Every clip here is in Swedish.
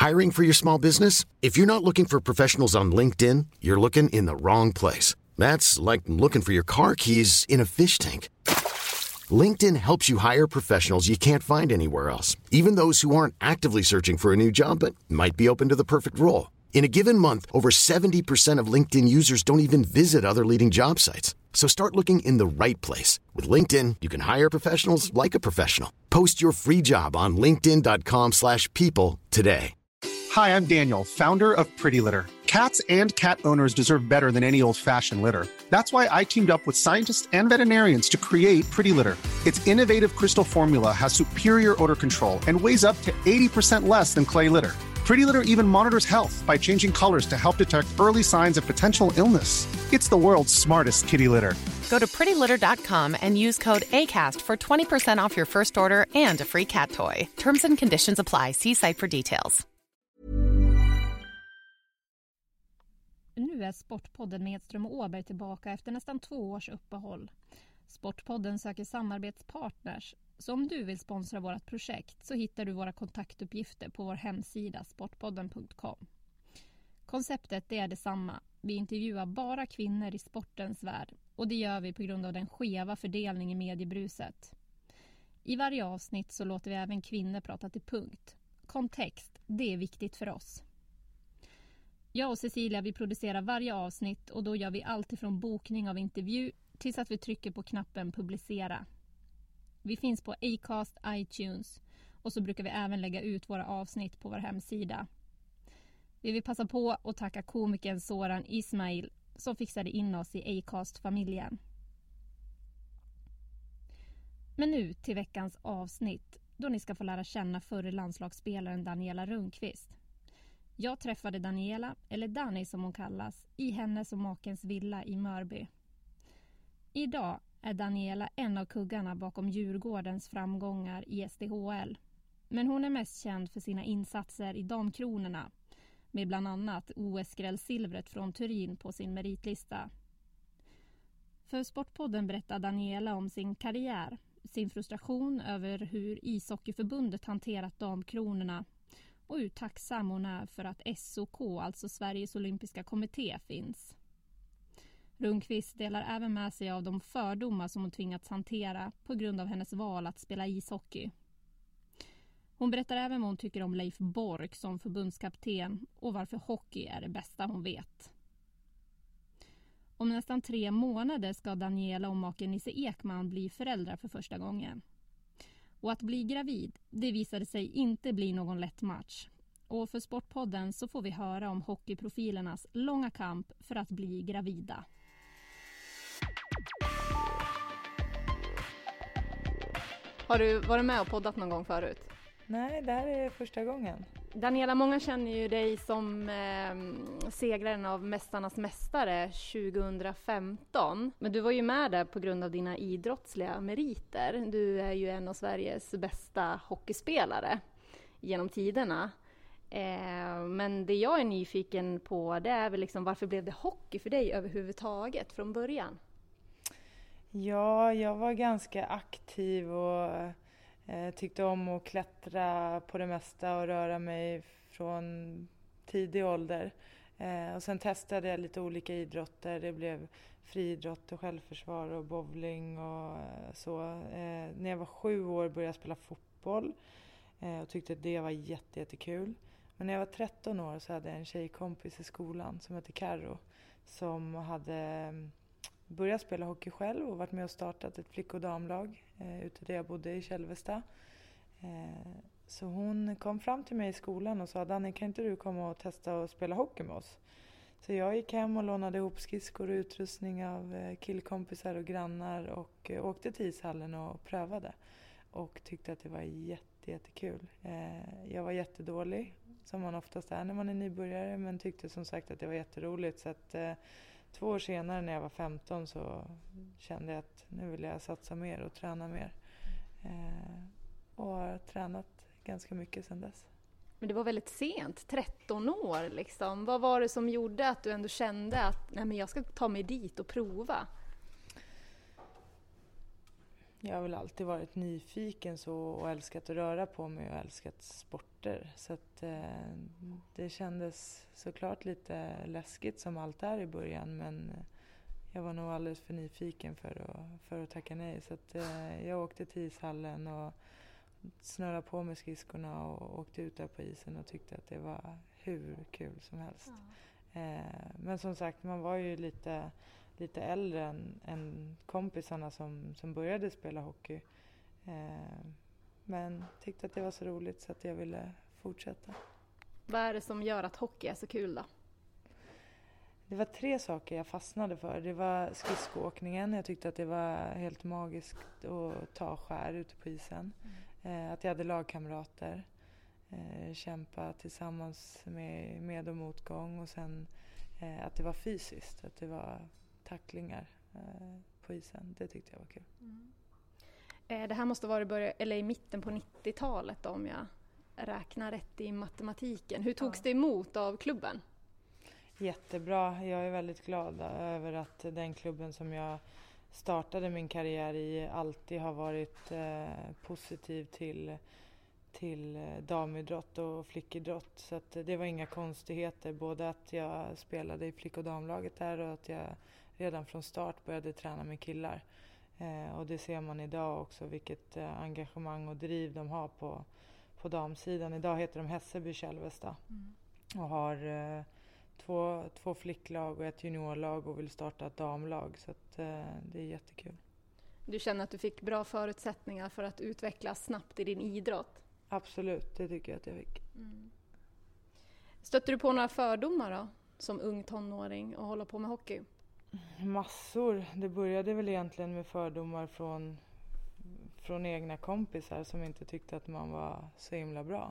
Hiring for your small business? If you're not looking for professionals on LinkedIn, you're looking in the wrong place. That's like looking for your car keys in a fish tank. LinkedIn helps you hire professionals you can't find anywhere else, even those who aren't actively searching for a new job but might be open to the perfect role. In a given month, over 70% of LinkedIn users don't even visit other leading job sites. So start looking in the right place. With LinkedIn, you can hire professionals like a professional. Post your free job on linkedin.com/people today. Hi, I'm Daniel, founder of Pretty Litter. Cats and cat owners deserve better than any old-fashioned litter. That's why I teamed up with scientists and veterinarians to create Pretty Litter. Its innovative crystal formula has superior odor control and weighs up to 80% less than clay litter. Pretty Litter even monitors health by changing colors to help detect early signs of potential illness. It's the world's smartest kitty litter. Go to prettylitter.com and use code ACAST for 20% off your first order and a free cat toy. Terms and conditions apply. See site for details. Nu är Sportpodden med Edström och Åberg tillbaka efter nästan 2 års uppehåll. Sportpodden söker samarbetspartners. Så om du vill sponsra vårt projekt så hittar du våra kontaktuppgifter på vår hemsida sportpodden.com. Konceptet är detsamma. Vi intervjuar bara kvinnor i sportens värld och det gör vi på grund av den skeva fördelningen i mediebruset. I varje avsnitt så låter vi även kvinnor prata till punkt. Kontext, det är viktigt för oss. Jag och Cecilia vi producerar varje avsnitt och då gör vi allt ifrån bokning av intervju tills att vi trycker på knappen publicera. Vi finns på Acast, iTunes och så brukar vi även lägga ut våra avsnitt på vår hemsida. Vi vill passa på att tacka komikern Soran Ismail som fixade in oss i Acast-familjen. Men nu till veckans avsnitt då ni ska få lära känna förre landslagsspelaren Daniela Rundqvist. Jag träffade Daniela, eller Dani som hon kallas, i hennes och makens villa i Mörby. Idag är Daniela en av kuggarna bakom Djurgårdens framgångar i SDHL. Men hon är mest känd för sina insatser i damkronorna, med bland annat OS-grällsilvret från Turin på sin meritlista. För Sportpodden berättar Daniela om sin karriär, sin frustration över hur ishockeyförbundet hanterat damkronorna och hur tacksam hon är för att SOK, alltså Sveriges olympiska kommitté, finns. Rundqvist delar även med sig av de fördomar som hon tvingats hantera på grund av hennes val att spela ishockey. Hon berättar även vad hon tycker om Leif Bork som förbundskapten och varför hockey är det bästa hon vet. Om nästan 3 månader ska Daniela och maken Nisse Ekman bli föräldrar för första gången. Och att bli gravid, det visade sig inte bli någon lätt match. Och för Sportpodden så får vi höra om hockeyprofilernas långa kamp för att bli gravida. Har du varit med och poddat någon gång förut? Nej, det här är första gången. Daniela, många känner ju dig som segraren av Mästarnas mästare 2015. Men du var ju med där på grund av dina idrottsliga meriter. Du är ju en av Sveriges bästa hockeyspelare genom tiderna. Men det jag är nyfiken på det är väl liksom, varför blev det hockey för dig överhuvudtaget från början? Ja, jag var ganska aktiv och tyckte om att klättra på det mesta och röra mig från tidig ålder. Och sen testade jag lite olika idrotter. Det blev friidrott och självförsvar och bowling och så. När jag var 7 år började jag spela fotboll och tyckte att det var jättekul. Men när jag var 13 år så hade jag en tjejkompis i skolan som hette Karo som hade börjat spela hockey själv och varit med och startat ett flick- och damlag ute där jag bodde i Kälvesta. Så hon kom fram till mig i skolan och sa: Danny, kan inte du komma och testa att spela hockey med oss? Så jag gick hem och lånade ihop skridskor och utrustning av killkompisar och grannar och åkte till ishallen och prövade. Och tyckte att det var jättekul. Jag var jättedålig, som man oftast är när man är nybörjare, men tyckte som sagt att det var jätteroligt. Så att 2 år senare när jag var 15 så kände jag att nu vill jag satsa mer och träna mer. Och har tränat ganska mycket sedan dess. Men det var väldigt sent, 13 år liksom. Vad var det som gjorde att du ändå kände att nej, men jag ska ta mig dit och prova? Jag har väl alltid varit nyfiken så och älskat att röra på mig och älskat sporter. Så att, det kändes såklart lite läskigt som allt är i början, men jag var nog alldeles för nyfiken för att tacka nej. Så att, jag åkte till ishallen och snurrade på med skridskorna och åkte ut där på isen och tyckte att det var hur kul som helst. Ja. Men som sagt, man var ju lite äldre än kompisarna som började spela hockey. Men tyckte att det var så roligt så att jag ville fortsätta. Vad är det som gör att hockey är så kul då? Det var 3 saker jag fastnade för. Det var skridskoåkningen. Jag tyckte att det var helt magiskt att ta skär ute på isen. Att jag hade lagkamrater. Kämpa tillsammans med och motgång. Och sen att det var fysiskt. Att det var tacklingar på isen. Det tyckte jag var kul. Det här måste vara i mitten på 90-talet då, om jag räknar rätt i matematiken. Hur togs det emot av klubben? Jättebra. Jag är väldigt glad över att den klubben som jag startade min karriär i alltid har varit positiv till damidrott och flickidrott. Så att det var inga konstigheter. Både att jag spelade i flick- och damlaget där och att jag redan från start började träna med killar. Och det ser man idag också, vilket engagemang och driv de har på damsidan. Idag heter de Hässelby Kälvesta och har två flicklag och ett juniorlag och vill starta ett damlag. Så att, det är jättekul. Du känner att du fick bra förutsättningar för att utvecklas snabbt i din idrott? Absolut, det tycker jag att jag fick. Stötte du på några fördomar då, som ung tonåring och hålla på med hockey? Massor. Det började väl egentligen med fördomar från egna kompisar som inte tyckte att man var så himla bra.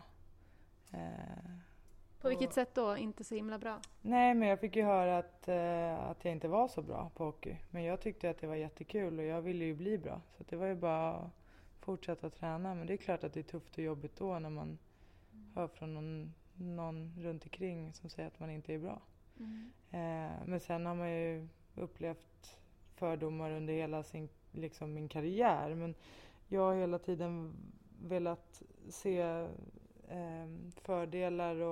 På vilket sätt då? Inte så himla bra? Nej, men jag fick ju höra att jag inte var så bra på hockey. Men jag tyckte att det var jättekul och jag ville ju bli bra. Så det var ju bara att fortsätta träna. Men det är klart att det är tufft och jobbigt då när man hör från någon runt omkring som säger att man inte är bra. Men sen har man ju upplevt fördomar under hela min karriär. Men jag har hela tiden velat se fördelar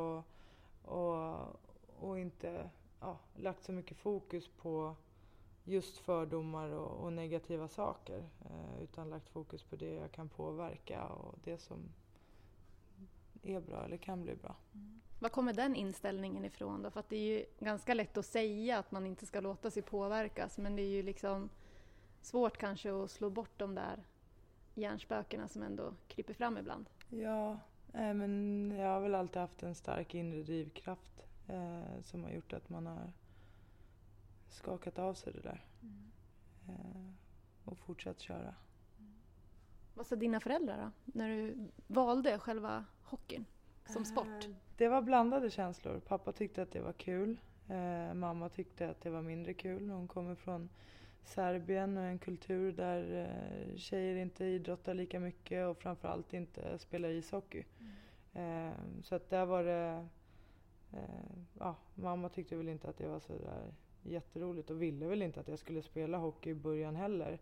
och inte lagt så mycket fokus på just fördomar och negativa saker. Utan lagt fokus på det jag kan påverka och det som är bra eller kan bli bra. Var kommer den inställningen ifrån då? För att det är ju ganska lätt att säga att man inte ska låta sig påverkas. Men det är ju liksom svårt kanske att slå bort de där hjärnspökena som ändå kryper fram ibland. Ja, men jag har väl alltid haft en stark inre drivkraft som har gjort att man har skakat av sig det där. Och fortsatt köra. Vad sa dina föräldrar då? När du valde själva hockeyn som sport? Det var blandade känslor. Pappa tyckte att det var kul. Mamma tyckte att det var mindre kul. Hon kommer från Serbien och en kultur där tjejer inte idrottar lika mycket och framförallt inte spelar ishockey. Så att där var det... mamma tyckte väl inte att det var så där jätteroligt och ville väl inte att jag skulle spela hockey i början heller.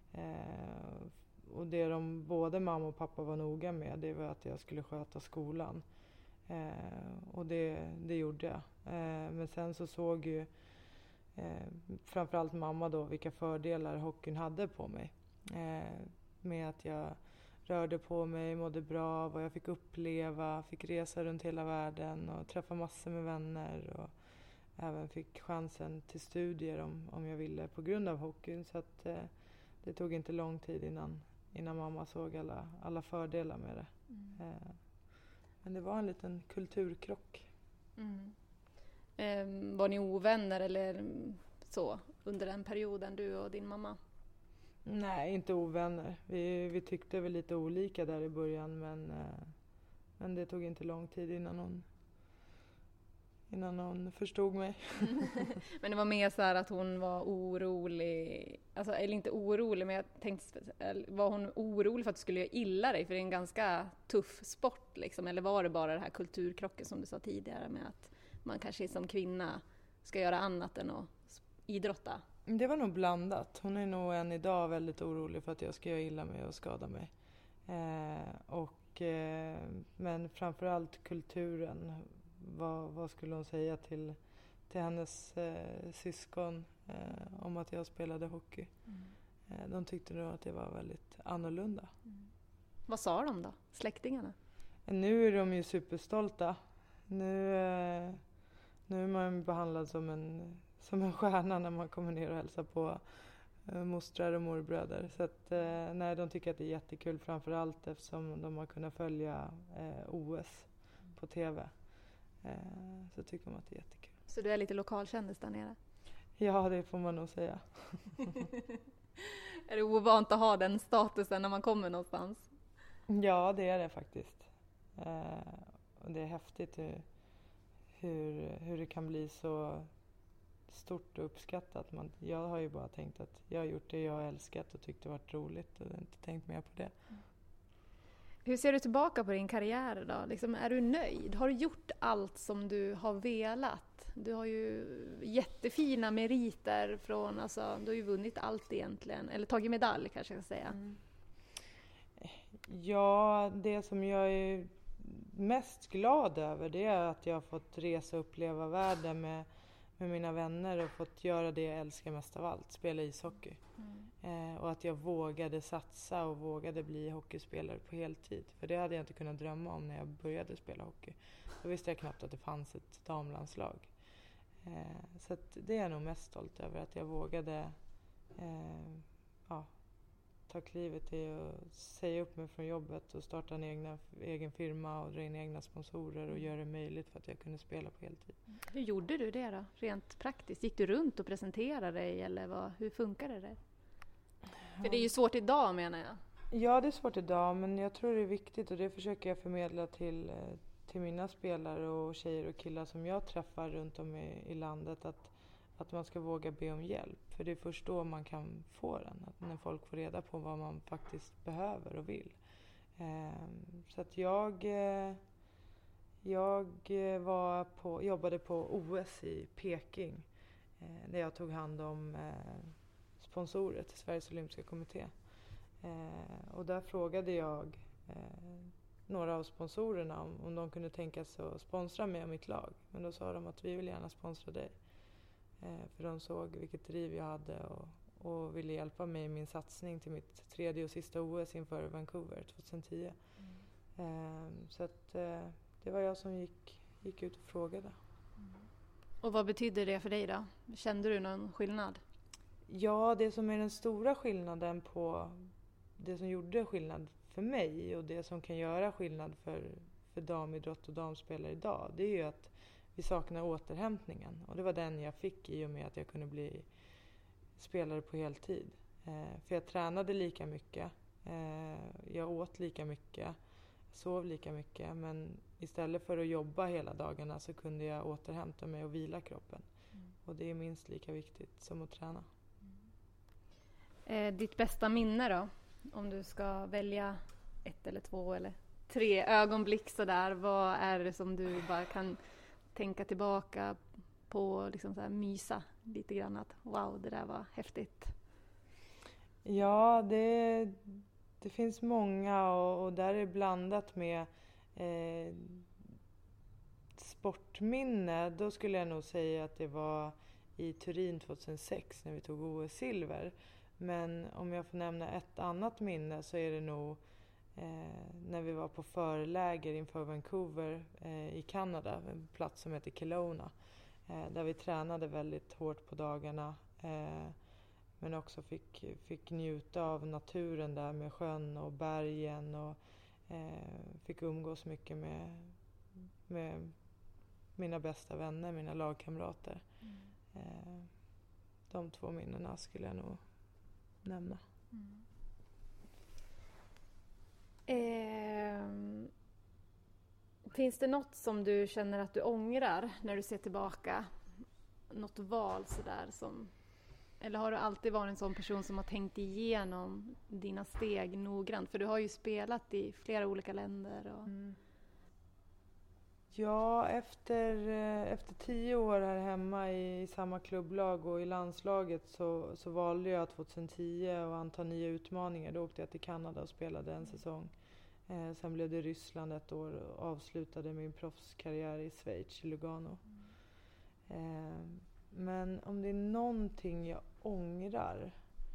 Och det både mamma och pappa var noga med, det var att jag skulle sköta skolan. Och det gjorde jag. Men sen så såg ju framförallt mamma då vilka fördelar hockeyn hade på mig. Med att jag rörde på mig, mådde bra, vad jag fick uppleva, fick resa runt hela världen och träffa massor med vänner och även fick chansen till studier om jag ville på grund av hockeyn. Så att det tog inte lång tid innan mamma såg alla fördelar med det. Men det var en liten kulturkrock. Var ni ovänner eller så under den perioden, du och din mamma? Nej, inte ovänner. Vi tyckte väl lite olika där i början, men det tog inte lång tid innan hon förstod mig. Men det var mer så här att hon var orolig, alltså, eller inte orolig, men jag tänkte, var hon orolig för att du skulle göra illa dig? För det är en ganska tuff sport liksom, eller var det bara det här kulturkrocken som du sa tidigare med att man kanske som kvinna ska göra annat än att idrotta? Det var nog blandat. Hon är nog än idag väldigt orolig för att jag ska göra illa mig och skada mig. Men framförallt kulturen. Vad skulle hon säga till hennes syskon om att jag spelade hockey? De tyckte nog att det var väldigt annorlunda. Vad sa de då, släktingarna? Nu är de ju superstolta. Nu är man behandlad som en stjärna när man kommer ner och hälsar på mostrar och morbröder. Så att, de tycker att det är jättekul, framförallt eftersom de har kunnat följa OS på tv. Så tycker de att det är jättekul. Så du är lite lokalkändis där nere? Ja, det får man nog säga. Är det ovant att ha den statusen när man kommer någonstans? Ja, det är det faktiskt. Och det är häftigt hur det kan bli så stort och uppskattat. Jag har ju bara tänkt att jag har gjort det jag har älskat och tyckt det varit roligt och inte tänkt mer på det. Hur ser du tillbaka på din karriär då? Liksom, är du nöjd? Har du gjort allt som du har velat? Du har ju jättefina meriter du har ju vunnit allt egentligen. Eller tagit medalj kanske jag ska säga. Ja, det som jag är mest glad över det är att jag har fått resa och uppleva världen med mina vänner och fått göra det jag älskar mest av allt, spela ishockey. Och att jag vågade satsa och vågade bli hockeyspelare på heltid. För det hade jag inte kunnat drömma om när jag började spela hockey. Då visste jag knappt att det fanns ett damlandslag. Så att det är jag nog mest stolt över, att jag vågade ta klivet i och säga upp mig från jobbet och starta en egen firma och dra in egna sponsorer och göra det möjligt för att jag kunde spela på heltid. Hur gjorde du det då, rent praktiskt? Gick du runt och presenterade dig eller hur funkade det? För det är ju svårt idag, menar jag. Ja, det är svårt idag, men jag tror det är viktigt och det försöker jag förmedla till mina spelare och tjejer och killar som jag träffar runt om i landet, att man ska våga be om hjälp. För det är först då man kan få den. Att när folk får reda på vad man faktiskt behöver och vill. Så att jag jobbade på OS i Peking. Där jag tog hand om sponsorer till Sveriges Olympiska kommitté. Och där frågade jag några av sponsorerna om de kunde tänka sig att sponsra mig och mitt lag. Men då sa de att vi vill gärna sponsra dig. För de såg vilket driv jag hade och ville hjälpa mig i min satsning till mitt 3:e och sista OS inför Vancouver 2010. Så att det var jag som gick ut och frågade. Och vad betyder det för dig då? Kände du någon skillnad? Ja, det som är den stora skillnaden på det som gjorde skillnad för mig och det som kan göra skillnad för damidrott och damspelare idag, det är ju att vi saknar återhämtningen. Och det var den jag fick i och med att jag kunde bli spelare på heltid. För jag tränade lika mycket. Jag åt lika mycket. Sov lika mycket. Men istället för att jobba hela dagarna så kunde jag återhämta mig och vila kroppen. Och det är minst lika viktigt som att träna. Ditt bästa minne då? Om du ska välja 1 eller 2 eller 3 ögonblick sådär. Vad är det som du bara kan tänka tillbaka på, liksom så här, mysa lite grann att wow, det där var häftigt? Ja, det finns många och där är blandat med sportminne. Då skulle jag nog säga att det var i Turin 2006 när vi tog OS-silver. Men om jag får nämna ett annat minne så är det nog när vi var på förläger inför Vancouver i Kanada, en plats som heter Kelowna, där vi tränade väldigt hårt på dagarna men också fick njuta av naturen där med sjön och bergen och fick umgås mycket med mina bästa vänner, mina lagkamrater. De 2 minnena skulle jag nog nämna. Finns det något som du känner att du ångrar när du ser tillbaka? Något val sådär som... Eller har du alltid varit en sån person som har tänkt igenom dina steg noggrant? För du har ju spelat i flera olika länder. Ja, efter 10 år här hemma i samma klubblag och i landslaget så valde jag 2010 att anta nya utmaningar. Då åkte jag till Kanada och spelade en säsong. Sen blev det Ryssland ett år och avslutade min proffskarriär i Schweiz, i Lugano. Men om det är någonting jag ångrar...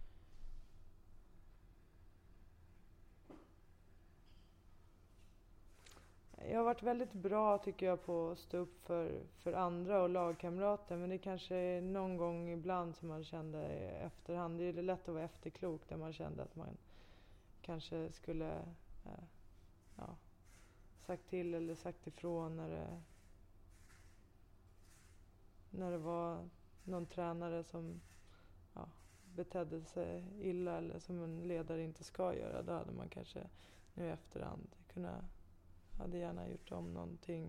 Jag har varit väldigt bra tycker jag på att stå upp för andra och lagkamrater. Men det kanske är någon gång ibland som man kände i efterhand. Det är lätt att vara efterklok där man kände att man kanske skulle sagt till eller sagt ifrån när det var någon tränare som betedde sig illa eller som en ledare inte ska göra. Då hade man kanske nu i efterhand hade gärna gjort om någonting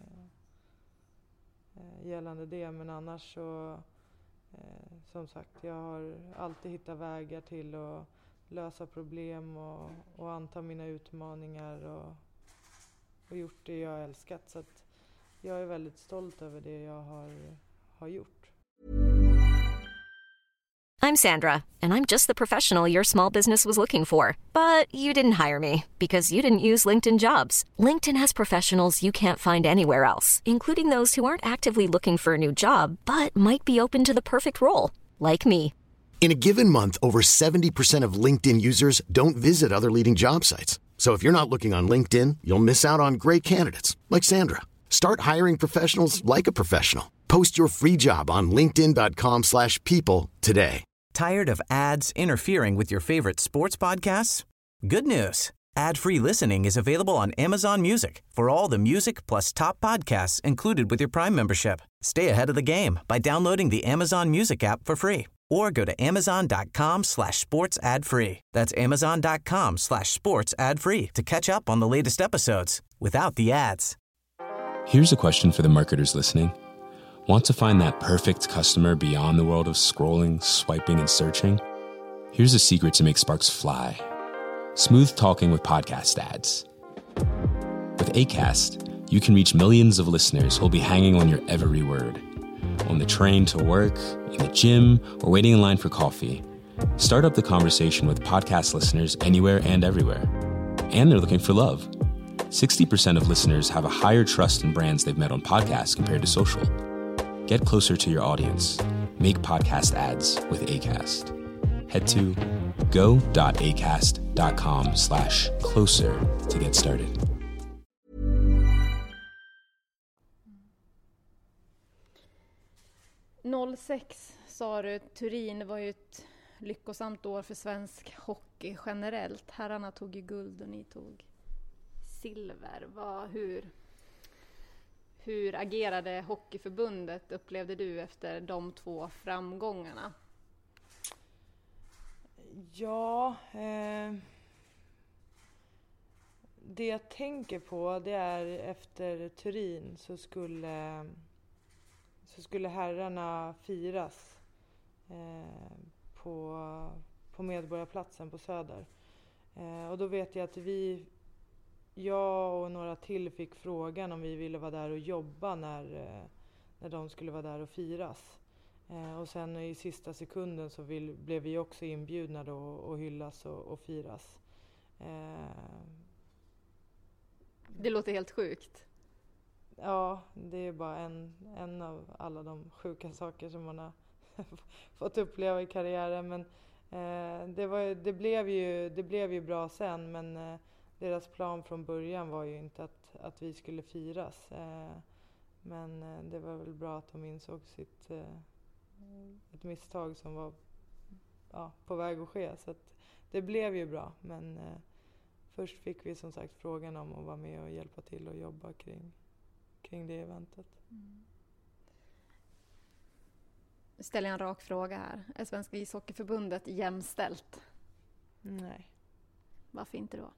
gällande det. Men annars så som sagt, jag har alltid hittat vägar till att lösa problem och anta mina utmaningar och gjort det jag älskat. Så att jag är väldigt stolt över det jag har gjort. I'm Sandra, and I'm just the professional your small business was looking for. But you didn't hire me because you didn't use LinkedIn Jobs. LinkedIn has professionals you can't find anywhere else, including those who aren't actively looking for a new job, but might be open to the perfect role, like me. In a given month, over 70% of LinkedIn users don't visit other leading job sites. So if you're not looking on LinkedIn, you'll miss out on great candidates like Sandra. Start hiring professionals like a professional. Post your free job on linkedin.com/people today. Tired of ads interfering with your favorite sports podcasts? Good news. Ad-free listening is available on Amazon Music for all the music plus top podcasts included with your Prime membership. Stay ahead of the game by downloading the Amazon Music app for free or go to amazon.com/sports ad free. That's amazon.com/sports ad free to catch up on the latest episodes without the ads. Here's a question for the marketers listening. Want to find that perfect customer beyond the world of scrolling, swiping, and searching? Here's a secret to make sparks fly. Smooth talking with podcast ads. With Acast, you can reach millions of listeners who'll be hanging on your every word. On the train to work, in the gym, or waiting in line for coffee. Start up the conversation with podcast listeners anywhere and everywhere. And they're looking for love. 60% of listeners have a higher trust in brands they've met on podcasts compared to social. Get closer to your audience. Make podcast ads with Acast. Head to go.acast.com/closer to get started. '06 sa du, Turin var ju ett lyckosamt år för svensk hockey generellt. Herrarna tog ju guld och ni tog silver. Hur agerade Hockeyförbundet, upplevde du, efter de 2 framgångarna? Ja, det jag tänker på det är efter Turin så skulle herrarna firas på Medborgarplatsen på Söder. Och då vet jag att jag och några till fick frågan om vi ville vara där och jobba när de skulle vara där och firas. Och sen i sista sekunden så blev vi också inbjudna då och hyllas och firas. Det låter helt sjukt. Ja, det är bara en av alla de sjuka saker som man har fått uppleva i karriären. Men det blev ju bra sen, men deras plan från början var ju inte att vi skulle firas. Men det var väl bra att de insåg ett misstag som var på väg att ske. Så att det blev ju bra. Men först fick vi som sagt frågan om att vara med och hjälpa till och jobba kring det eventet. Mm. Ställer jag en rak fråga här. Är Svenska ishockeyförbundet jämställt? Nej. Varför inte då?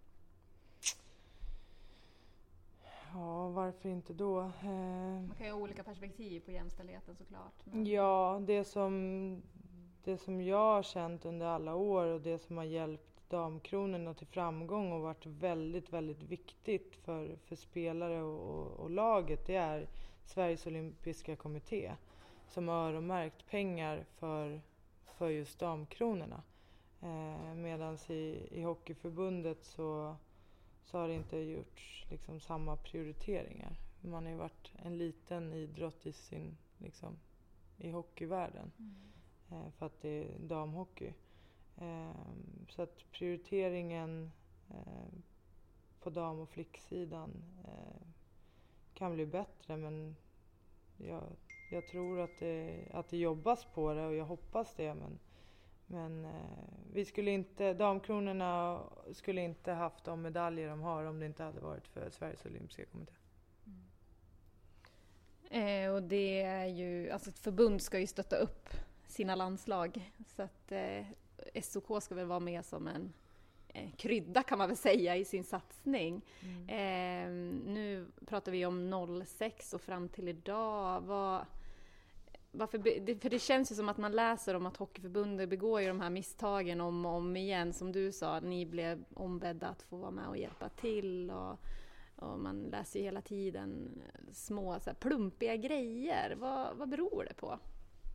Ja, varför inte då? Man kan ju ha olika perspektiv på jämställdheten såklart. Men... Ja, det som jag har känt under alla år och det som har hjälpt damkronorna till framgång och varit väldigt, väldigt viktigt för spelare och laget, det är Sveriges olympiska kommitté som har öronmärkt pengar för just damkronorna. Medan i Hockeyförbundet så har det inte gjorts liksom samma prioriteringar. Man har ju varit en liten idrott i hockeyvärlden för att det är damhockey. Så att prioriteringen på dam- och flicksidan kan bli bättre, men jag tror att det jobbas på det och jag hoppas det, men damkronorna skulle inte haft de medaljer de har om det inte hade varit för Sveriges olympiska kommitté. Och det är ju, alltså ett förbund ska ju stötta upp sina landslag, så att SOK ska väl vara med som en krydda kan man väl säga i sin satsning. Nu pratar vi om 06 och fram till idag. För det känns ju som att man läser om att Hockeyförbundet begår ju de här misstagen om och om igen. Som du sa, ni blev ombedda att få vara med och hjälpa till. Och man läser ju hela tiden små så här plumpiga grejer. Vad beror det på?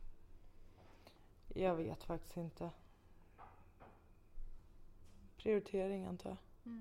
Jag vet faktiskt inte. Prioritering antar jag.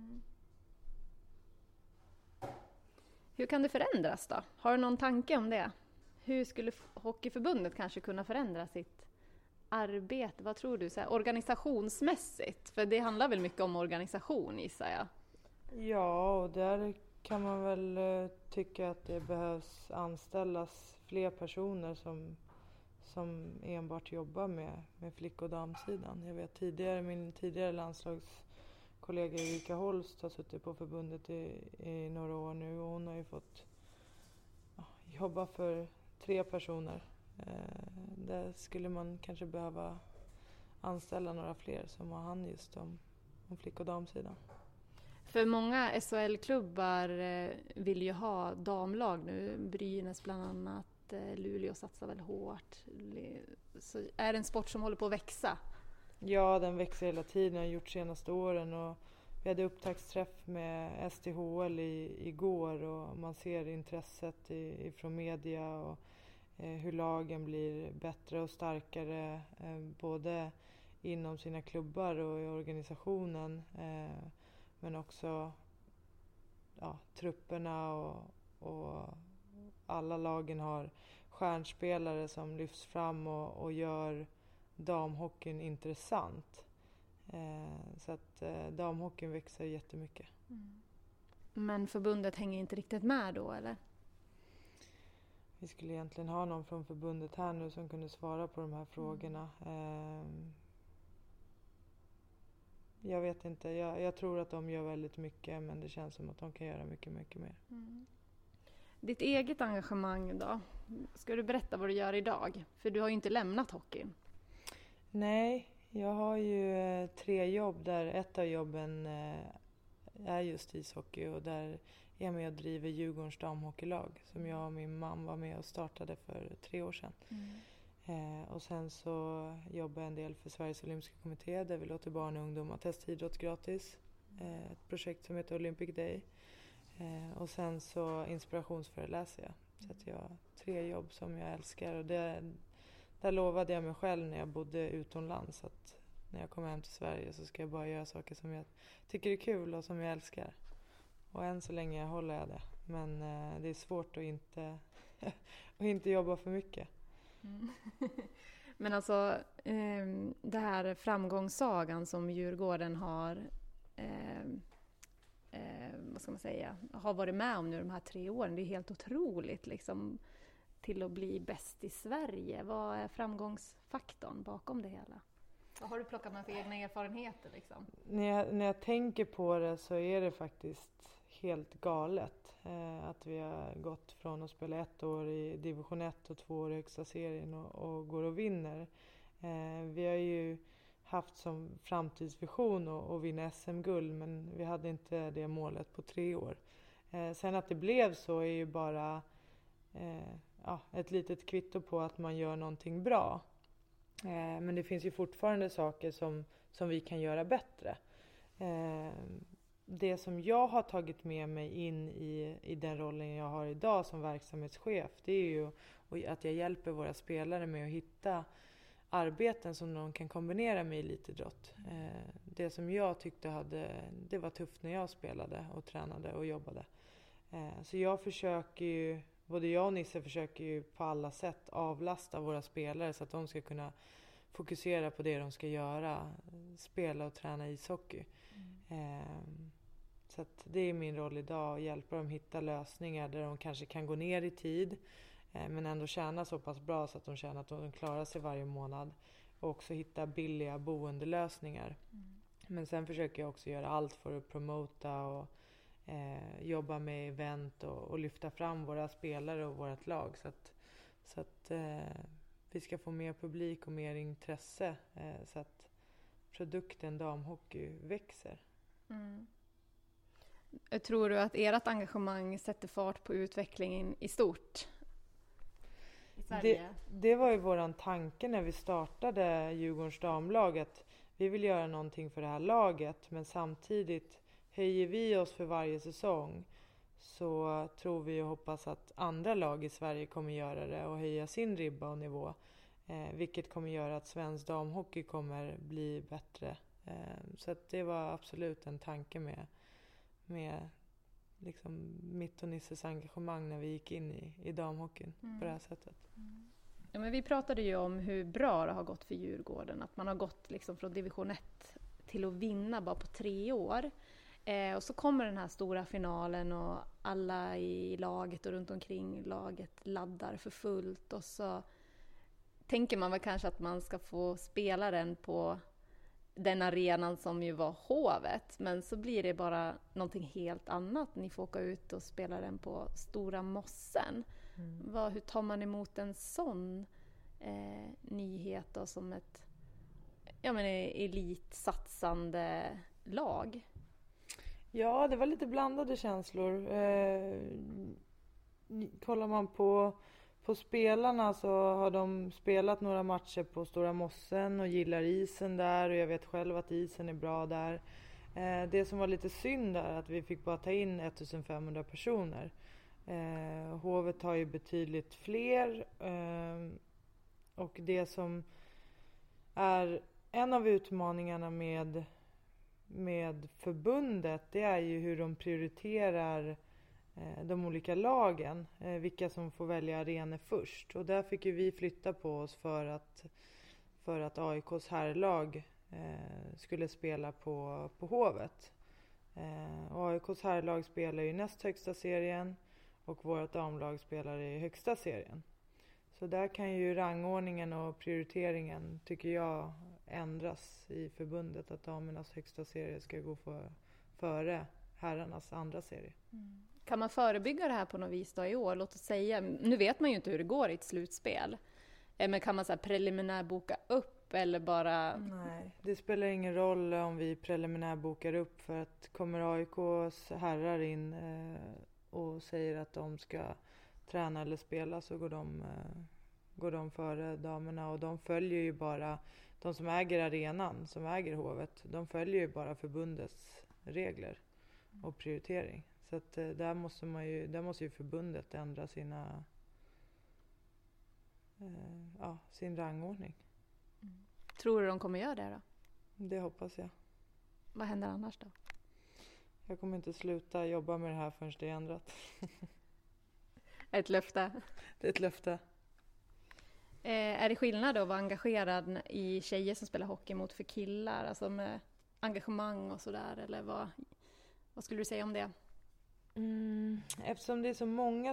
Hur kan det förändras då? Har du någon tanke om det? Hur skulle Hockeyförbundet kanske kunna förändra sitt arbete? Vad tror du? Så här, organisationsmässigt? För det handlar väl mycket om organisation, gissar jag. Ja, och där kan man väl tycka att det behövs anställas fler personer som enbart jobbar med flick- och damsidan. Jag vet min tidigare landslagskollega Erika Holst har suttit på förbundet i några år nu, och hon har ju fått jobba för 3 personer. Där skulle man kanske behöva anställa några fler som har hand just om flick- och damsidan. För många SHL-klubbar vill ju ha damlag nu. Brynäs bland annat. Luleå satsar väl hårt. Så är det en sport som håller på att växa? Ja, den växer hela tiden. Den har gjort senaste åren. Och vi hade upptaktsträff med STHL igår, och man ser intresset ifrån media och hur lagen blir bättre och starkare både inom sina klubbar och i organisationen. Men också trupperna och alla lagen har stjärnspelare som lyfts fram och gör damhockeyn intressant. Så att damhockeyn växer jättemycket. Men förbundet hänger inte riktigt med då, eller? Vi skulle egentligen ha någon från förbundet här nu som kunde svara på de här frågorna. Jag vet inte. Jag tror att de gör väldigt mycket, men det känns som att de kan göra mycket, mycket mer. Ditt eget engagemang då? Ska du berätta vad du gör idag? För du har ju inte lämnat hockeyn. Nej, jag har ju 3 jobb där ett av jobben är just ishockey, och där är jag med och driver Djurgårdens damhockeylag som jag och min man var med och startade för 3 år sedan. Och sen så jobbar jag en del för Sveriges olympiska kommitté där vi låter barn och ungdomar testa idrott gratis. Ett projekt som heter Olympic Day. Och sen så inspirationsföreläser jag. Så att jag har 3 jobb som jag älskar, och där lovade jag mig själv när jag bodde utomlands att när jag kommer hem till Sverige så ska jag bara göra saker som jag tycker är kul och som jag älskar. Och än så länge håller jag det. Men det är svårt att inte jobba för mycket. Men alltså det här framgångssagan som Djurgården har vad ska man säga, har varit med om nu de här 3 åren. Det är helt otroligt liksom, till att bli bäst i Sverige. Vad är framgångsfaktorn bakom det hela? Vad har du plockat med för egna erfarenheter liksom? När jag tänker på det så är det faktiskt helt galet att vi har gått från att spela 1 år i division 1 och 2 år i högsta serien och går och vinner. Vi har ju haft som framtidsvision att vinna SM-guld, men vi hade inte det målet på 3 år. Sen att det blev så är ju bara ett litet kvitto på att man gör någonting bra. Men det finns ju fortfarande saker som vi kan göra bättre. Det som jag har tagit med mig in i den rollen jag har idag som verksamhetschef, det är ju att jag hjälper våra spelare med att hitta arbeten som de kan kombinera med elitidrott. Det som jag tyckte det var tufft när jag spelade och tränade och jobbade. Så jag försöker ju, både jag och Nisse försöker ju på alla sätt avlasta våra spelare så att de ska kunna fokusera på det de ska göra, spela och träna ishockey. Så att det är min roll idag, att hjälpa dem hitta lösningar där de kanske kan gå ner i tid men ändå tjäna så pass bra så att de känner att de klarar sig varje månad, och också hitta billiga boendelösningar. Men sen försöker jag också göra allt för att promota och jobba med event och lyfta fram våra spelare och vårt lag så att vi ska få mer publik och mer intresse så att produkten damhockey växer. Tror du att ert engagemang sätter fart på utvecklingen i stort i Sverige? Det var ju våran tanke när vi startade Djurgårdens damlag, att vi vill göra någonting för det här laget, men samtidigt höjer vi oss för varje säsong, så tror vi och hoppas att andra lag i Sverige kommer göra det och höja sin ribba och nivå, vilket kommer göra att svensk damhockey kommer bli bättre. Så att det var absolut en tanke med liksom mitt och Nisses engagemang när vi gick in i damhockeyn på det här sättet. Ja, men vi pratade ju om hur bra det har gått för Djurgården, att man har gått liksom från division 1 till att vinna bara på 3 år. Och så kommer den här stora finalen och alla i laget och runt omkring laget laddar för fullt, och så tänker man väl kanske att man ska få spela den på den arenan som ju var Hovet, men så blir det bara någonting helt annat. Ni får åka ut och spela den på Stora Mossen. Hur tar man emot en sån nyhet då, som ett elitsatsande lag? Ja, det var lite blandade känslor. Kollar man på spelarna så har de spelat några matcher på Stora Mossen och gillar isen där, och jag vet själv att isen är bra där. Det som var lite synd är att vi fick bara ta in 1500 personer. Hovet har ju betydligt fler, och det som är en av utmaningarna med förbundet, det är ju hur de prioriterar de olika lagen, vilka som får välja arenor först. Och där fick ju vi flytta på oss för att AIKs herrlag skulle spela på Hovet. Och AIKs herrlag spelar ju näst högsta serien och vårt damlag spelar i högsta serien. Så där kan ju rangordningen och prioriteringen, tycker jag, ändras i förbundet, att damernas högsta serie ska gå före herrarnas andra serie. Kan man förebygga det här på något vis då i år? Låt oss säga, nu vet man ju inte hur det går i ett slutspel, men kan man så här preliminärboka upp eller bara... Nej, det spelar ingen roll om vi preliminärbokar upp, för att kommer AIKs herrar in och säger att de ska träna eller spela, så går de före damerna, och de följer ju bara, de som äger arenan, som äger Hovet, de följer ju bara förbundets regler och prioritering. Så att där måste ju förbundet ändra sin rangordning. Tror du de kommer göra det då? Det hoppas jag. Vad händer annars då? Jag kommer inte sluta jobba med det här förrän det är ändrat. Ett löfte? Det är ett löfte. Är det skillnad då att vara engagerad i tjejer som spelar hockey mot för killar? Alltså med engagemang och sådär, eller vad skulle du säga om det? Eftersom det är så många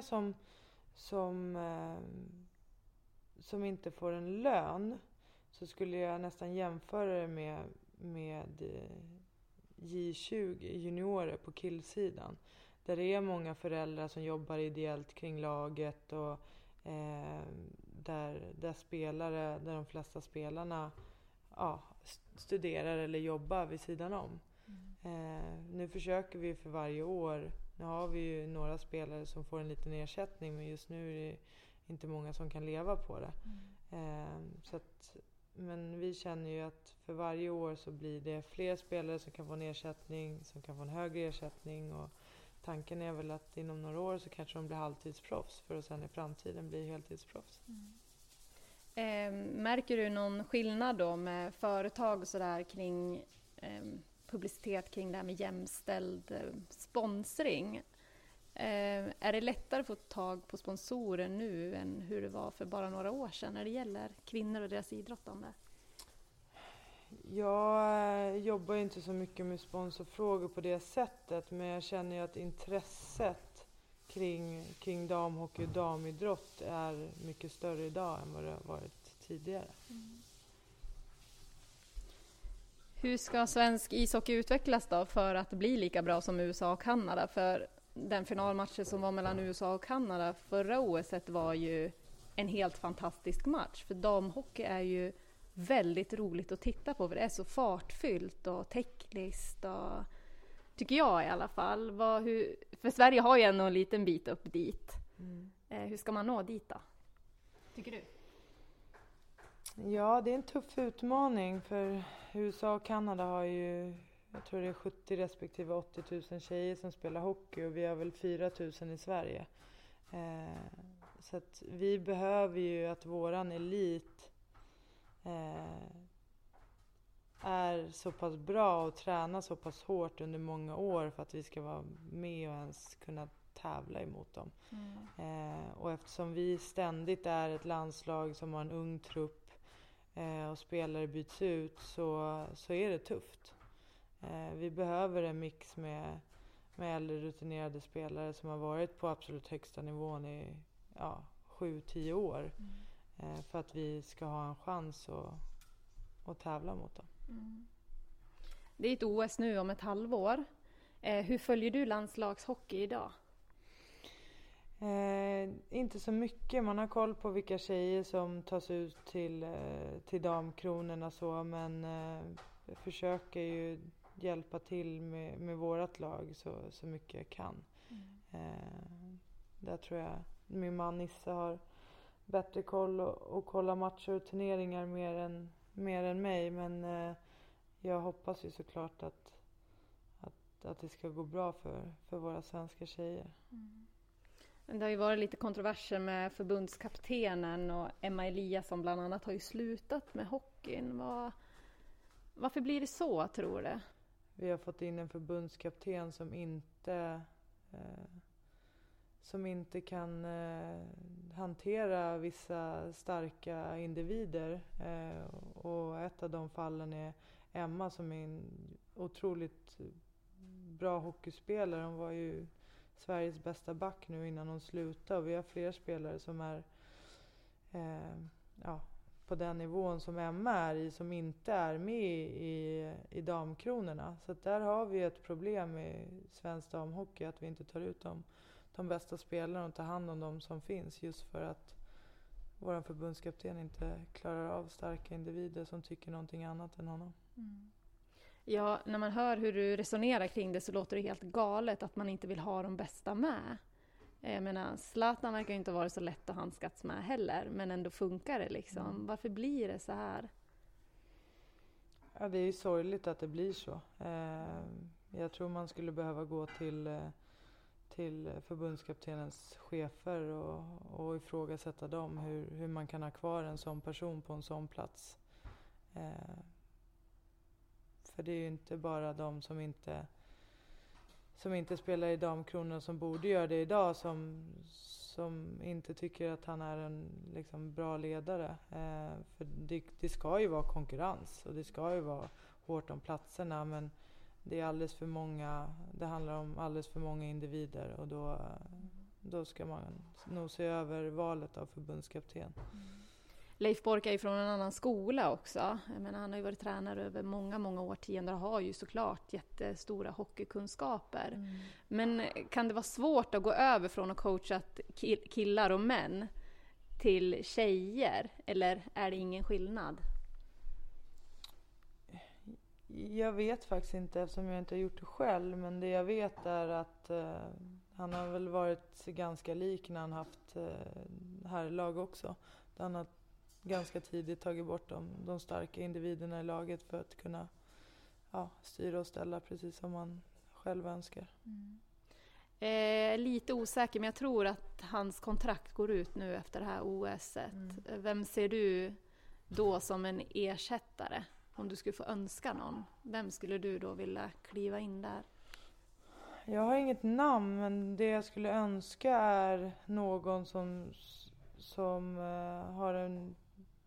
som inte får en lön, så skulle jag nästan jämföra det med J20 juniorer på killsidan. Där det är många föräldrar som jobbar ideellt kring laget, och där de flesta spelarna studerar eller jobbar vid sidan om. Nu försöker vi för varje år. Nu har vi ju några spelare som får en liten ersättning, men just nu är det inte många som kan leva på det. Så att Men vi känner ju att för varje år så blir det fler spelare som kan få en ersättning, som kan få en högre ersättning. Och tanken är väl att inom några år så kanske de blir halvtidsproffs för att sen i framtiden bli heltidsproffs. Märker du någon skillnad då med företag och sådär kring publicitet kring det här med jämställd sponsring? Är det lättare att få tag på sponsorer nu än hur det var för bara några år sedan när det gäller kvinnor och deras idrottande? Jag jobbar inte så mycket med sponsorfrågor på det sättet, men jag känner ju att intresset kring damhockey och damidrott är mycket större idag än vad det har varit tidigare. Hur ska svensk ishockey utvecklas då för att bli lika bra som USA och Kanada? För den finalmatchen som var mellan USA och Kanada förra OS:et var ju en helt fantastisk match. För damhockey är ju väldigt roligt att titta på, för det är så fartfyllt och tekniskt, och, tycker jag i alla fall. För Sverige har ju ändå en liten bit upp dit. Hur ska man nå dit då, tycker du? Ja, det är en tuff utmaning, för USA och Kanada har ju, jag tror det är 70 respektive 80 000 tjejer som spelar hockey, och vi har väl 4 000 i Sverige. Så att vi behöver ju att våran elit är så pass bra och tränar så pass hårt under många år för att vi ska vara med och ens kunna tävla emot dem. Och eftersom vi ständigt är ett landslag som har en ung trupp och spelare byts ut, så är det tufft. Vi behöver en mix med äldre rutinerade spelare som har varit på absolut högsta nivån i 7-10 år för att vi ska ha en chans att tävla mot dem. Det är ett OS nu om ett halvår. Hur följer du landslagshockey idag? Inte så mycket. Man har koll på vilka tjejer som tas ut till damkronorna så, men jag försöker ju hjälpa till med vårat lag så mycket jag kan. Där tror jag min man Nisse har bättre koll och kolla matcher och turneringar mer än mig, men jag hoppas ju såklart att det ska gå bra för våra svenska tjejer. Det har ju varit lite kontroverser med förbundskaptenen, och Emma Eliasson bland annat har ju slutat med hockeyn. Varför blir det så, tror du? Vi har fått in en förbundskapten som inte kan hantera vissa starka individer. Och ett av de fallen är Emma, som är en otroligt bra hockeyspelare. Hon var ju Sveriges bästa back nu innan hon slutade. Och vi har fler spelare som är på den nivån som Emma är i, som inte är med i damkronorna. Så att där har vi ett problem i svensk damhockey, att vi inte tar ut de bästa spelarna och tar hand om dem som finns, just för att vår förbundskapten inte klarar av starka individer som tycker någonting annat än honom. Ja, när man hör hur du resonerar kring det så låter det helt galet att man inte vill ha de bästa med. Jag menar, Zlatan verkar inte vara så lätt att handskas med heller, men ändå funkar det liksom. Varför blir det så här? Ja, det är ju sorgligt att det blir så. Jag tror man skulle behöva gå till förbundskaptenens chefer och ifrågasätta dem hur man kan ha kvar en sån person på en sån plats. För det är ju inte bara de som inte spelar i damkronorna som borde göra det idag som inte tycker att han är en liksom bra ledare. För det ska ju vara konkurrens och det ska ju vara hårt om platserna, men det är alldeles för många, det handlar om alldeles för många individer, och då ska man nog se över valet av förbundskapten. Leif Boork är ju från en annan skola också. Jag menar, han har ju varit tränare över många årtionden och har ju såklart jättestora hockeykunskaper. Men kan det vara svårt att gå över från att coacha killar och män till tjejer? Eller är det ingen skillnad? Jag vet faktiskt inte, eftersom jag inte har gjort det själv. Men det jag vet är att han har väl varit ganska lik när han haft herrlag också. Han har ganska tidigt tagit bort de starka individerna i laget för att kunna styra och ställa precis som man själv önskar. Lite osäker, men jag tror att hans kontrakt går ut nu efter det här OS-et. Vem ser du då som en ersättare? Om du skulle få önska någon, vem skulle du då vilja kliva in där? Jag har inget namn, men det jag skulle önska är någon som har en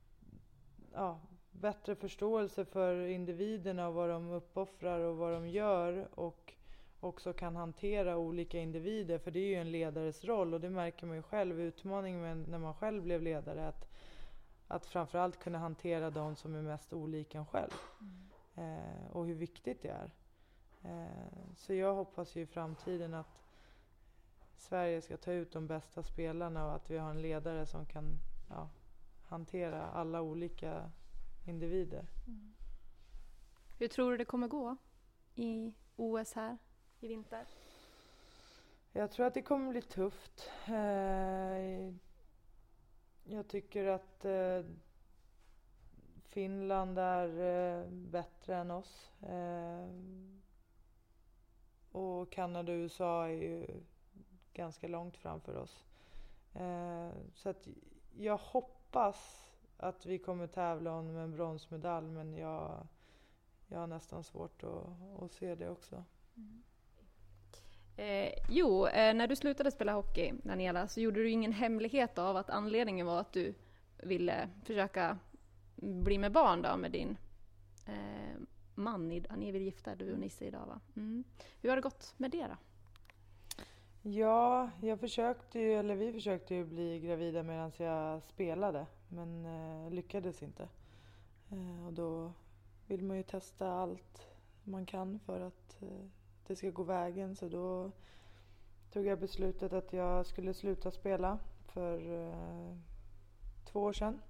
bättre förståelse för individerna och vad de uppoffrar och vad de gör, och också kan hantera olika individer, för det är ju en ledares roll, och det märker man ju själv, utmaningen när man själv blev ledare, att framförallt kunna hantera de som är mest olika en själv. Och hur viktigt det är. Så jag hoppas ju i framtiden att Sverige ska ta ut de bästa spelarna och att vi har en ledare som kan hantera alla olika individer. Hur tror du det kommer gå i OS här i vinter? Jag tror att det kommer bli tufft. Jag tycker att Finland är bättre än oss. Och Kanada och USA är ju ganska långt framför oss. Så att jag hoppas att vi kommer tävla om en bronsmedalj, men jag har nästan svårt att se det också. När du slutade spela hockey, Daniela, så gjorde du ingen hemlighet av att anledningen var att du ville försöka bli med barn då, med din man. Ni är väl gifta, du och Nisse idag, va? Hur har det gått med det då? Ja, vi försökte ju bli gravida medan jag spelade, men lyckades inte. Och då vill man ju testa allt man kan för att det ska gå vägen, så då tog jag beslutet att jag skulle sluta spela för 2 år sedan.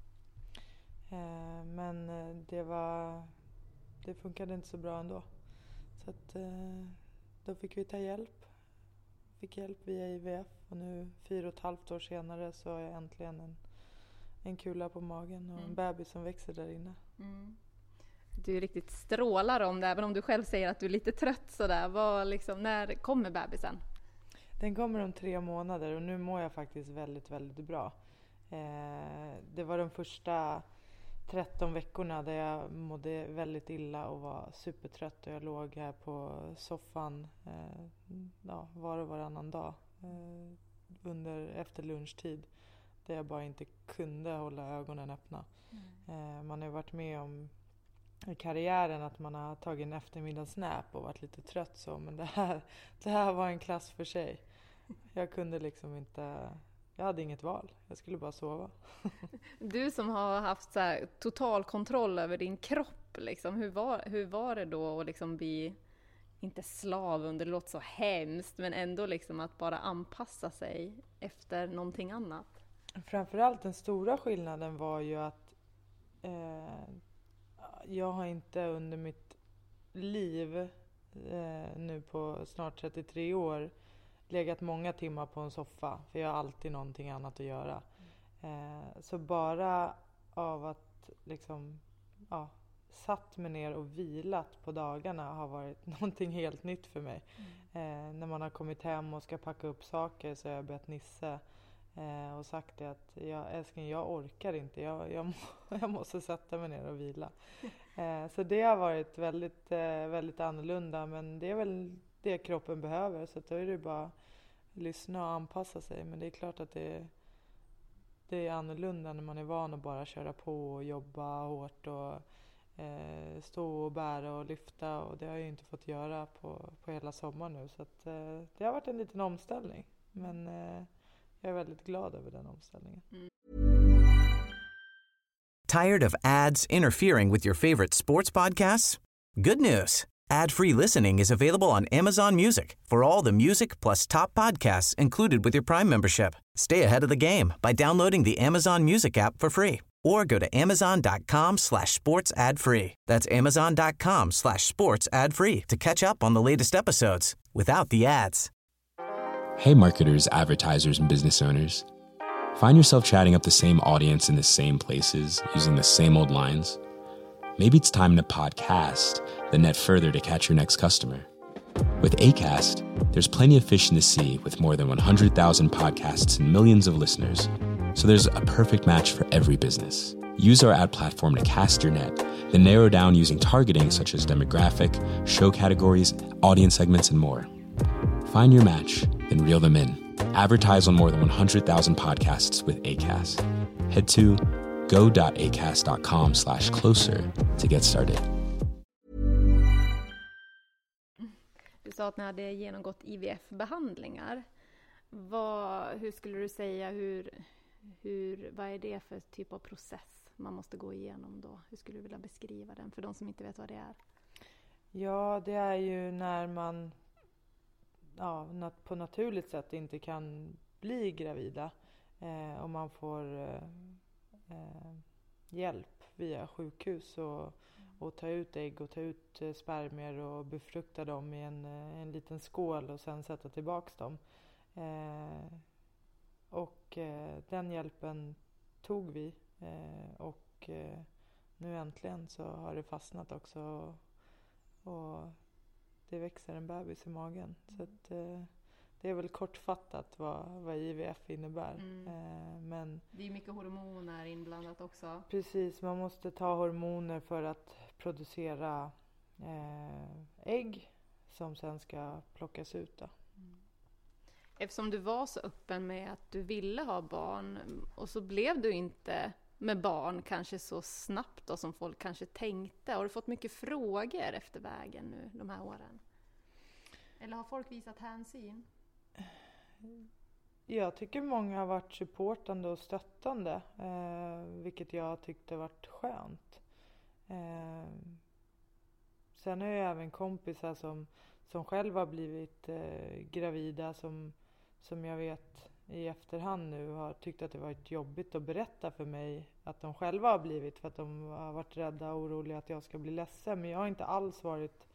Men det funkade inte så bra ändå. Så att då fick vi ta hjälp. Fick hjälp via IVF, och nu 4,5 år senare så har jag äntligen en kula på magen och en bebis som växer där inne. Du riktigt strålar om det, även om du själv säger att du är lite trött sådär. När kommer bebisen? Den kommer om 3 månader och nu mår jag faktiskt väldigt, väldigt bra. Det var de första 13 veckorna där jag mådde väldigt illa och var supertrött, och jag låg här på soffan var och varannan dag efter lunchtid, där jag bara inte kunde hålla ögonen öppna. Man har varit med om i karriären att man har tagit en eftermiddagsnäp och varit lite trött så, men det här var en klass för sig. Jag kunde liksom inte, jag hade inget val, jag skulle bara sova. Du som har haft så här total kontroll över din kropp, liksom, hur var det då att liksom bli, inte slav under, det låter så hemskt, men ändå liksom att bara anpassa sig efter någonting annat? Framförallt den stora skillnaden var ju att jag har inte under mitt liv nu på snart 33 år legat många timmar på en soffa, för jag har alltid någonting annat att göra. Så bara av att liksom satt mig ner och vilat på dagarna har varit någonting helt nytt för mig. När man har kommit hem och ska packa upp saker så har jag bett Nisse och sagt det att älskling, jag orkar inte, jag måste sätta mig ner och vila. Så det har varit väldigt, väldigt annorlunda, men det är väl det kroppen behöver, så då är det bara lyssna och anpassa sig. Men det är klart att det är annorlunda när man är van att bara köra på och jobba hårt och stå och bära och lyfta, och det har jag ju inte fått göra på hela sommaren nu, så att det har varit en liten omställning, men jag är väldigt glad över den omställningen. Tired of ads interfering with your favorite sports podcasts? Good news. Ad-free listening is available on Amazon Music for all the music plus top podcasts included with your Prime membership. Stay ahead of the game by downloading the Amazon Music app for free or go to amazon.com/sports ad free. That's amazon.com/sports ad free to catch up on the latest episodes without the ads. Hey marketers, advertisers, and business owners. Find yourself chatting up the same audience in the same places, using the same old lines? Maybe it's time to podcast, then net further to catch your next customer. With Acast, there's plenty of fish in the sea with more than 100,000 podcasts and millions of listeners. So there's a perfect match for every business. Use our ad platform to cast your net, then narrow down using targeting such as demographic, show categories, audience segments, and more. Find your match, then reel them in. Advertise on more than 100,000 podcasts with Acast. Head to go.acast.com/closer to get started. Du sa att ni hade genomgått IVF-behandlingar. Hur skulle du säga, vad är det för typ av process man måste gå igenom då? Hur skulle du vilja beskriva den för de som inte vet vad det är? Ja, det är ju när man på naturligt sätt inte kan bli gravida. Och man får hjälp via sjukhus och ta ut ägg och ta ut spermier och befrukta dem i en liten skål och sen sätta tillbaks dem. Den hjälpen tog vi och nu äntligen så har det fastnat också och det växer en bebis i magen. Så att, det är väl kortfattat vad IVF innebär. Men det är mycket hormoner inblandat också. Precis, man måste ta hormoner för att producera ägg som sen ska plockas ut då. Eftersom du var så öppen med att du ville ha barn och så blev du inte med barn kanske så snabbt då som folk kanske tänkte. Har du fått mycket frågor efter vägen nu de här åren? Eller har folk visat hänsyn? Jag tycker många har varit supportande och stöttande, vilket jag tyckte varit skönt. Sen har jag även kompisar som själva har blivit gravida som jag vet i efterhand nu har tyckt att det varit jobbigt att berätta för mig att de själva har blivit, för att de har varit rädda och oroliga att jag ska bli ledsen. Men jag har inte alls varit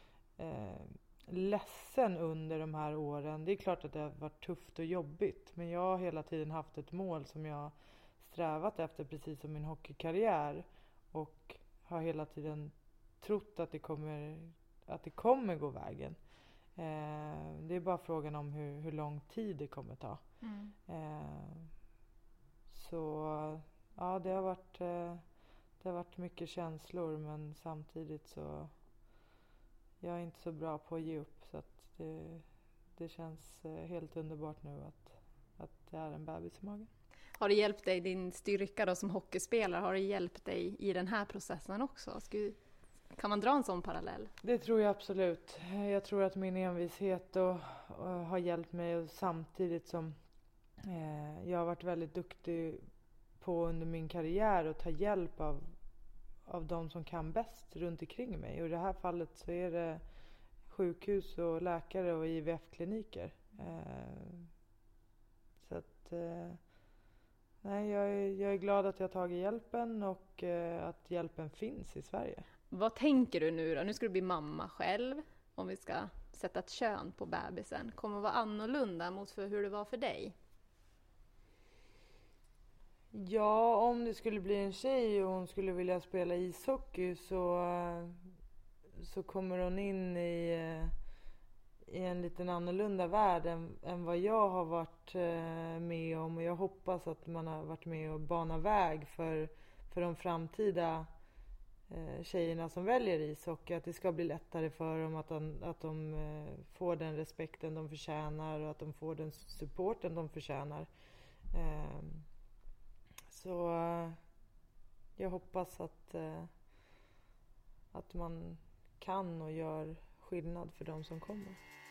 ledsen under de här åren. Det är klart att det har varit tufft och jobbigt, men jag har hela tiden haft ett mål som jag strävat efter, precis som min hockeykarriär, och har hela tiden trott att det kommer gå vägen. Det är bara frågan om hur lång tid det kommer ta. Så ja, det har varit mycket känslor, men samtidigt så jag är inte så bra på att ge upp, så att det känns helt underbart nu att det är en bebis i magen. Har det hjälpt dig, din styrka då som hockeyspelare, har det hjälpt dig i den här processen också? Kan man dra en sån parallell? Det tror jag absolut. Jag tror att min envishet har hjälpt mig, och samtidigt som jag har varit väldigt duktig på under min karriär att ta hjälp av de som kan bäst runt omkring mig. Och i det här fallet så är det sjukhus och läkare och IVF-kliniker. Så att nej, jag är glad att jag har tagit hjälpen och att hjälpen finns i Sverige. Vad tänker du nu då? Nu ska du bli mamma själv. Om vi ska sätta ett kön på bebisen. Kommer det vara annorlunda mot hur det var för dig? Ja, om det skulle bli en tjej och hon skulle vilja spela ishockey så kommer hon in i en liten annorlunda värld än vad jag har varit med om. Och jag hoppas att man har varit med och bana väg för de framtida tjejerna som väljer ishockey, att det ska bli lättare för dem, att de får den respekten de förtjänar och att de får den supporten de förtjänar. Så jag hoppas att man kan och gör skillnad för de som kommer.